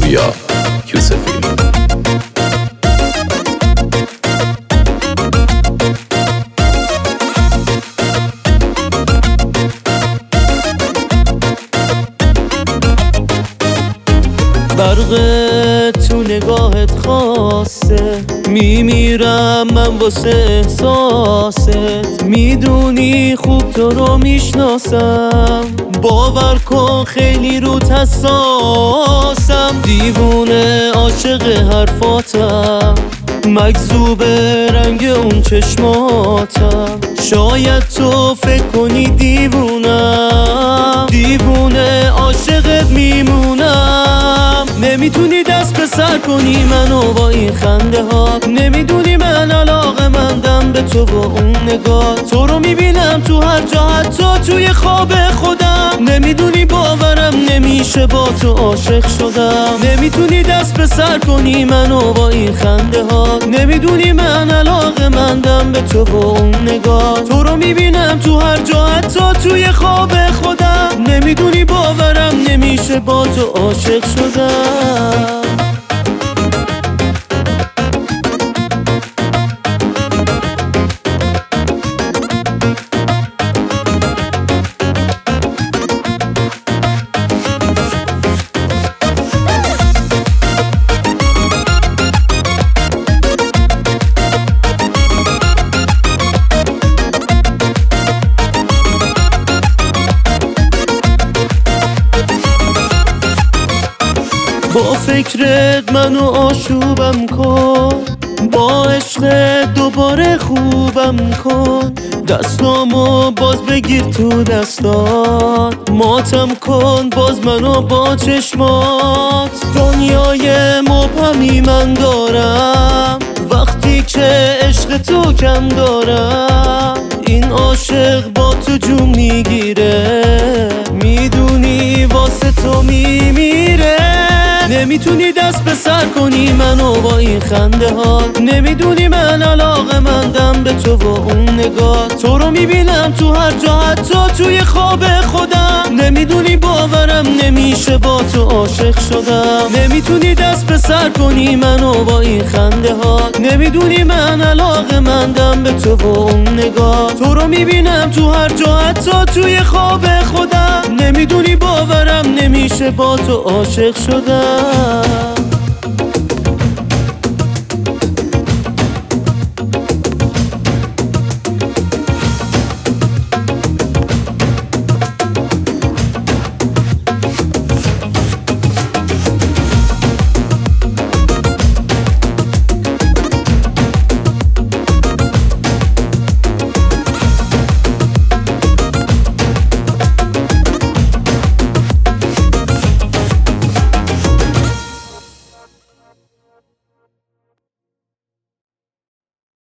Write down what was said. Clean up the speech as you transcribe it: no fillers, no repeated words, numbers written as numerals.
پویا یوسفی. برق تو نگاهت خاصه، میمیرم من واسه احساست. میدونی خوب تو رو میشناسم، باور کن خیلی روت حساسم. دیوونه عاشق حرفاتم، مجذوب رنگ اون چشماتم. شاید تو فکر کنی دیوونم، دیوونه عاشقت میمونم. نمیتونی دست به سر کنی منو با این خنده ها، نمیدونی من علاقه‌مندم به تو و اون نگاه. تو رو میبینم تو هر جا، حتی توی خواب خودم. نمیدونی باورم نمیشه با تو عاشق شدم. نمیتونی دست به سر کنی منو با این خنده ها، نمیدونی من علاقه‌مندم به تو و اون نگاه. تو رو میبینم تو هر جا، حتی توی خواب خودم. نمیدونی باورم نمیشه با تو عاشق شدم. با فکرت منو آشوبم کن، با عشق دوباره خوبم کن. دستامو باز بگیر تو دستات، ماتم کن باز منو با چشمات. دنیای مبهمی من دارم وقتی که عشق تو کم دارم. این عاشق با تو جون میگیره، میدونی واسه تو میمیره. نمیتونی دست به سر کنی منو با این خنده ها، نمیدونی من علاقه‌مندم به تو و اون نگاه. تو رو میبینم تو هر جا، حتی توی خواب خودم. نمیدونی باورم نمیشه با تو عاشق شدم. نمیتونی دست به سر کنی منو با این خنده ها، نمیدونی من علاقه‌مندم به تو و اون نگاه. تو رو میبینم تو هر جا، حتی توی خواب خودم. نمیدونی باورم نمیشه با تو عاشق شدم.